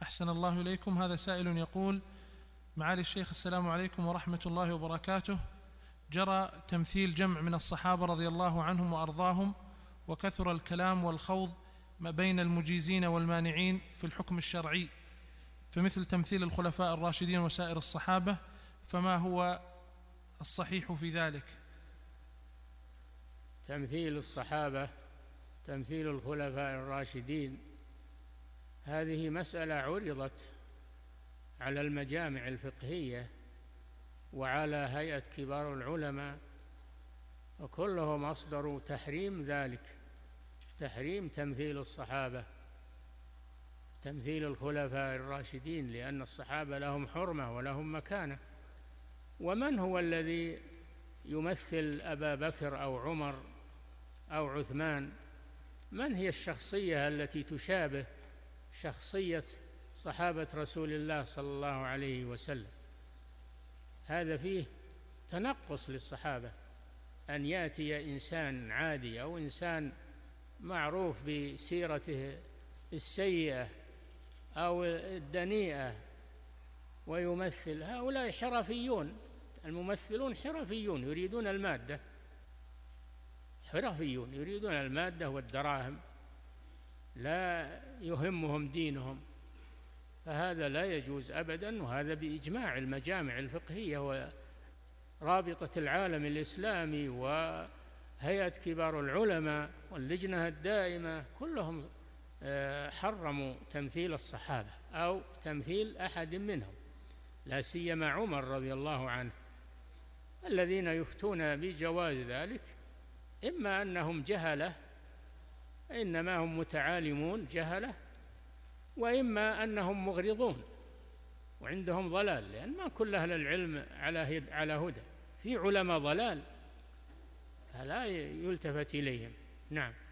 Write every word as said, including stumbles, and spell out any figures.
أحسن الله إليكم. هذا سائل يقول: معالي الشيخ السلام عليكم ورحمة الله وبركاته. جرى تمثيل جمع من الصحابة رضي الله عنهم وأرضاهم، وكثر الكلام والخوض ما بين المجيزين والمانعين في الحكم الشرعي، فمثل تمثيل الخلفاء الراشدين وسائر الصحابة، فما هو الصحيح في ذلك؟ تمثيل الصحابة، تمثيل الخلفاء الراشدين، هذه مسألة عرضت على المجامع الفقهية وعلى هيئة كبار العلماء، وكلهم أصدروا تحريم ذلك، تحريم تمثيل الصحابة، تمثيل الخلفاء الراشدين، لأن الصحابة لهم حرمة ولهم مكانة. ومن هو الذي يمثل أبا بكر أو عمر أو عثمان؟ من هي الشخصية التي تشابه شخصية صحابة رسول الله صلى الله عليه وسلم؟ هذا فيه تنقص للصحابة، أن يأتي إنسان عادي أو إنسان معروف بسيرته السيئة أو الدنيئة ويمثل. هؤلاء حرفيون، الممثلون حرفيون يريدون المادة، حرفيون يريدون المادة والدراهم، لا يهمهم دينهم، فهذا لا يجوز أبدا. وهذا بإجماع المجامع الفقهية ورابطة العالم الإسلامي وهيئة كبار العلماء واللجنة الدائمة، كلهم حرموا تمثيل الصحابة أو تمثيل أحد منهم، لا سيما عمر رضي الله عنه. الذين يفتون بجواز ذلك إما أنهم جهلة، إنما هم متعالمون جهلة، وإما أنهم مغرضون وعندهم ضلال، لأن ما كل أهل العلم على على هدى، في علماء ضلال فلا يلتفت إليهم. نعم.